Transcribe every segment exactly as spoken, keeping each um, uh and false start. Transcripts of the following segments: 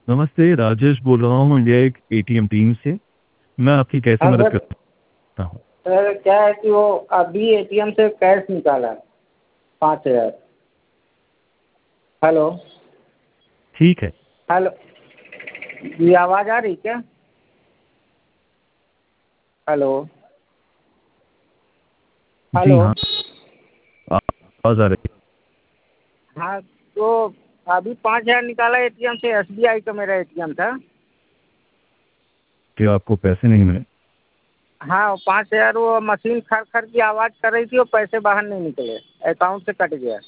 नमस्ते, राजेश बोल रहा हूँ इंडिया एक एटीएम टीम से। मैं आपकी कैसे हाँ मदद सर। कर सकता हूँ? सर क्या है कि वो अभी एटीएम से कैश निकाला पाँच हज़ार। हेलो। ठीक है। हेलो। जी आवाज़ आ रही क्या? हेलो। जी हेलो। हाँ, आवाज़ आ रही हाँ तो अभी पाँच हज़ार निकाला एटीएम से, एसबीआई का मेरा एटीएम था। है कि आपको पैसे नहीं मिले। हाँ वो पाँच हज़ार वो मशीन खर खर की आवाज़ कर रही थी, वो पैसे बाहर नहीं निकले, अकाउंट से कट गया।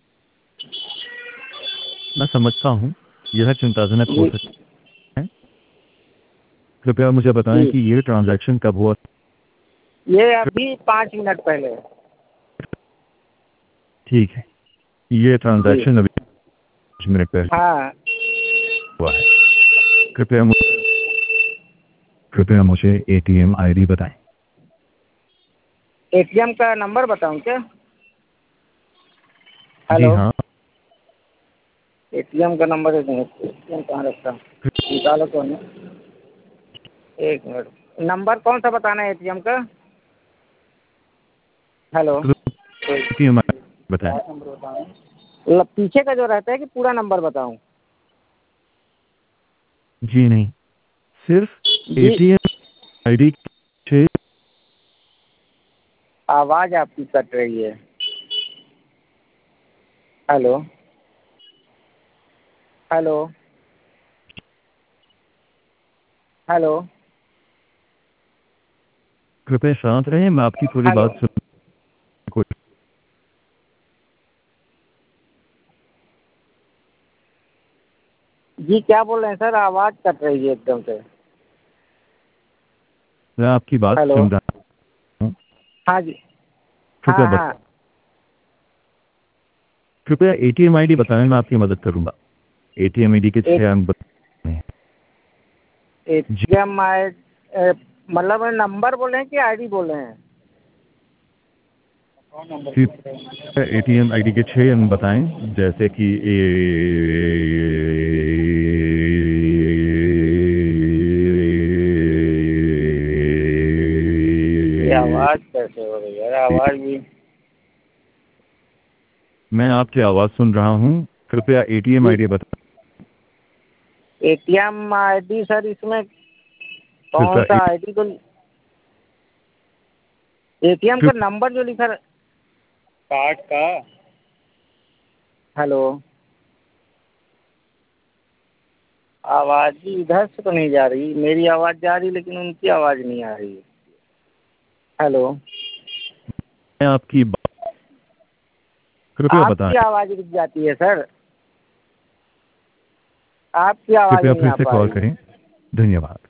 मैं समझता हूँ, यह चिंताजनक हो जी। सकता है। कृपया मुझे बताएं जी कि ये ट्रांजैक्शन कब हुआ? ये अभी पाँच मिनट पहले। ठीक है, ये जी। ट्रांजैक्शन अभी पाँच मिनट पहले हाँ। हुआ है। कृपया मु- कृपया मुझे एटीएम आईडी बताएं। एटीएम का नंबर बताऊं क्या? जी हेलो। हाँ। एटीएम का नंबर एक मिनट, एटीएम कहाँ रखा निकालो तो ना। एक मिनट, नंबर कौन सा बताना है एटीएम का? हेलो। एटीएम आईडी बताएं। मतलब पीछे का जो रहता है कि पूरा नंबर बताऊं? जी नहीं, सिर्फ जी एटीएम आईडी। छः। आवाज़ आपकी कट रही है। हेलो। हेलो। हेलो। कृपया शांत रहें, मैं आपकी पूरी हेलो। बात सुन कोशिश। जी क्या बोल रहे हैं सर, आवाज़ कट रही है एकदम से। मैं आपकी बात हेलो। सुन रहा हूँ। हाँ जी। हाँ कृपया बत हाँ। कृपया एटीएम आईडी बताएं, मैं आपकी मदद करूंगा। एटीएम आईडी के छह अंक बताएं। जी, एटीएम आई मतलब नंबर बोले हैं कि आईडी बोले हैं? कौन नंबर बोल रहे हैं? कृपया एटीएम आईडी के छह अंक बताएं, जैसे कि ए ये आवाज़ कैसे हो रही है आवाज़ भी? मैं आपकी आवाज़ सुन रहा हूँ। कृपया एटीएम जी आईडी बताएं। एटीएम आईडी सर इसमें कौन कृपया सा ए- आईडी तो एटीएम का कृप- नंबर जो लिखा कार्ड का। हेलो। आवाज़ ही इधर से तो नहीं जा रही, मेरी आवाज़ जा रही लेकिन उनकी आवाज़ नहीं आ रही। हेलो। मैं आपकी बात कृपया बताएं। आपकी आवाज़ रुक जाती है सर, आपकी आवाज़ कृपया नहीं फिर आ से पा कॉल रही। करें। धन्यवाद।